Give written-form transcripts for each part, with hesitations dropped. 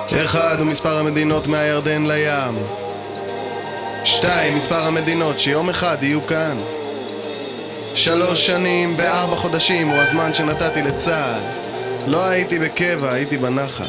אחד הוא מספר המדינות מהירדן לים. 2. מספר המדינות שיום אחד יהיו כאן. 3 שנים ב4 חודשים הוא הזמן שנתתי לצה"ל. לא הייתי בקבע, הייתי בנחל.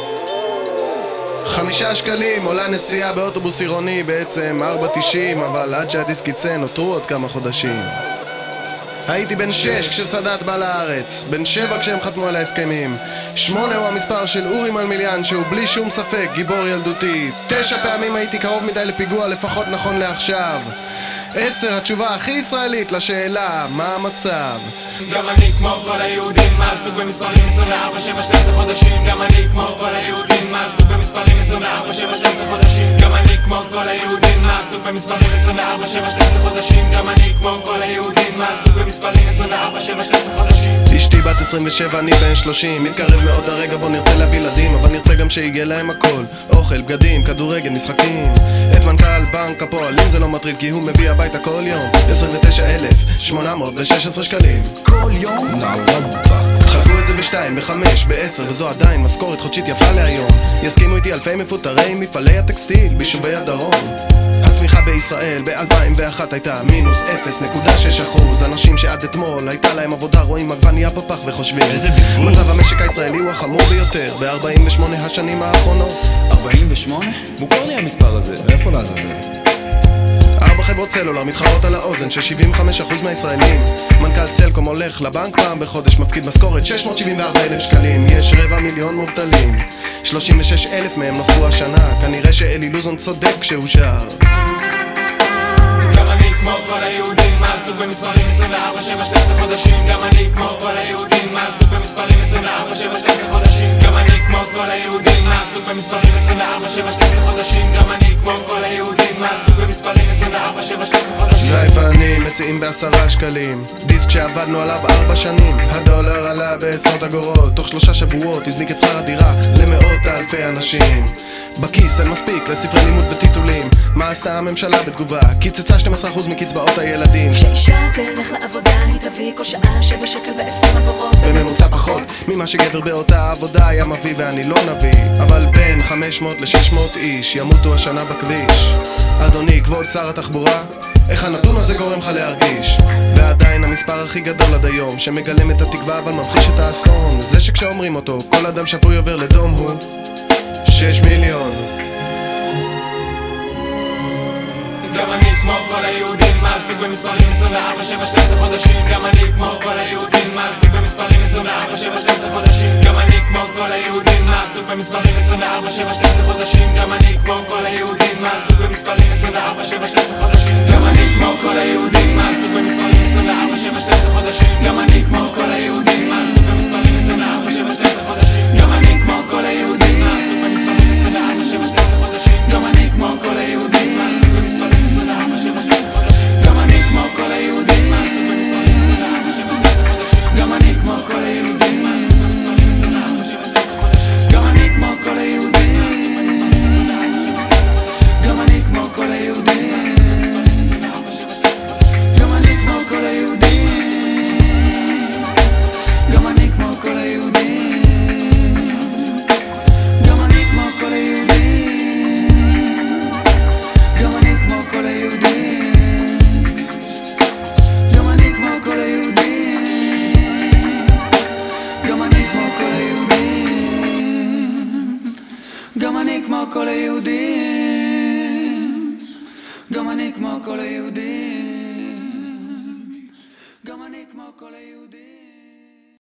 5 שקלים עולה נסיעה באוטובוס עירוני, בעצם 4.90, אבל עד שהדיסק יצא נותרו עוד כמה חודשים. הייתי בן 6 כשסאדאת בא לארץ, בן 7 כשהם חתמו על ההסכמים. 8 הוא המספר של אורי מלמיליאן, שהוא בלי שום ספק גיבור ילדותי. 9 פעמים הייתי קרוב מדי לפיגוע, לפחות נכון לעכשיו. 10 התשובה הכי ישראלית לשאלה מה המצב. גם אני כמו כל היהודים, עסוק במספרים 24, 7, 12 חודשים. גם אני כמו כל היהודים, עסוק במספרים 24, 7, 12 חודשים. גם אני כמו כל היהודים, עסוק במספרים 24, 7, 12 חודשים. גם אני כמו כל היהודים, עסוק במספרים 24, 7, 12 חודשים. אשתי בת 27, אני בן 30. מתקרב מאוד הרגע בו נרצה להביא ילדים, אבל נרצה גם שיהיה להם הכל: אוכל, בגדים, כדורגל, משחקים. את מנכ"ל בנק הפועלים זה לא מטריד, כי הוא מביא הביתה כל יום 29,816 שקלים כל יום? חלקו את זה ב2, ב5, ב10, וזו עדיין משכורת חודשית יפה להיום. יסכימו איתי אלפי מפוטרי מפעלי הטקסטיל ביישובי הדרום. הצמיחה בישראל ב-2001 הייתה מינוס 0.6%. אנשים שעד אתמול הייתה להם עבודה רואים עגבנייה בפח וחושבים מצב המשק הישראלי הוא החמור ביותר ב-48 השנים האחרונות. 48? מוכר לי המספר הזה. ואיפה לעזאזל? 4 חברות סלולר מתחרות על האוזן של 75% מהישראלים. מנכ"ל סלקום הולך לבנק פעם בחודש, מפקיד משכורת 674,000 שקלים. יש 250,000 מובטלים, 36,000 מהם נוספו השנה. כנראה שאלי לוזון צודק כשהוא שר. גם אני כמו כל היהודים, עסוק במספרים 24, 7, 12 חודשים. גם אני כמו כל היהודים, עסוק במספרים 24, 7, 12 חודשים. גם אני כמו כל היהודים, עסוק במספרים 24, 7, 12 חודשים. גם אני כמו כל היהודים, עסוק במספרים 24, 7, 12 חודשים. זייף ואני מציעים ב10 שקלים דיסק שעבדנו עליו 4 שנים. הדולר עלה ב10 אגורות, תוך 3 שבועות הזניק את שכר הדירה למאות אלפי אנשים. בכיס אין מספיק לספרי לימוד וטיטולים. מה עשתה הממשלה בתגובה? קיצצה 12% מקצבאות הילדים. כשאישה תלך לעבודה היא תביא כל שעה 7 שקל ו20 אגורות בממוצע פחות ממה שגבר באותה עבודה היה מביא, ואני לא נביא. אבל בין 500 ל-600 איש ימותו השנה בכביש. אדוני כבוד שר התחבורה, איך הנתון הזה גורם לך להרגיש? ועדיין המספר הכי גדול עד היום, שמגלם את התקווה אבל ממחיש את האסון, זה שכשאומרים אותו כל אדם שפוי עובר לדום הוא 6 מיליון. גם אני כמו כל היהודים, עסוק במספרים 24, 7, 12 חודשים. גם אני כמו כל היהודים, עסוק במספרים 24, 7, 12 חודשים. גם אני כמו כל היהודים, עסוק במספרים 24, 7, 12 חודשים. גם אני כמו כל היהודים, עסוק במספרים 24, 7, 12 חודשים. גם אני כמו כל היהודים, עסוק במספרים 24, 7, 12 חודשים. גם אני כמו כל היהודים, עסוק במספרים 24, 7, 12 חודשים. גם אני כמו כל היהודים, עסוק במספרים 24, 7, 12 חודשים. גם אני כמו כל היהודים, עסוק במספרים 24, 7, 12 חודשים. גם אני כמו כל היהודים, עסוק במספרים 24, 7, 12 חודשים. גם אני כמו כל היהודים, עסוק במספרים 24, 7, 12 חודשים. גם אני כמו כל היהודים, עסוק במספרים 24, 7, 12 חודשים. גם אני כמו כל היהודים, גם אני כמו כל היהודים, גם אני כמו כל היהודים, גם אני כמו כל היהודים, גם אני כמו כל היהודים, גם אני כמו כל היהודים, גם אני כמו כל היהודים, גם אני כמו כל היהודים, גם אני כמו כל היהודים, גם אני כמו כל היהודים.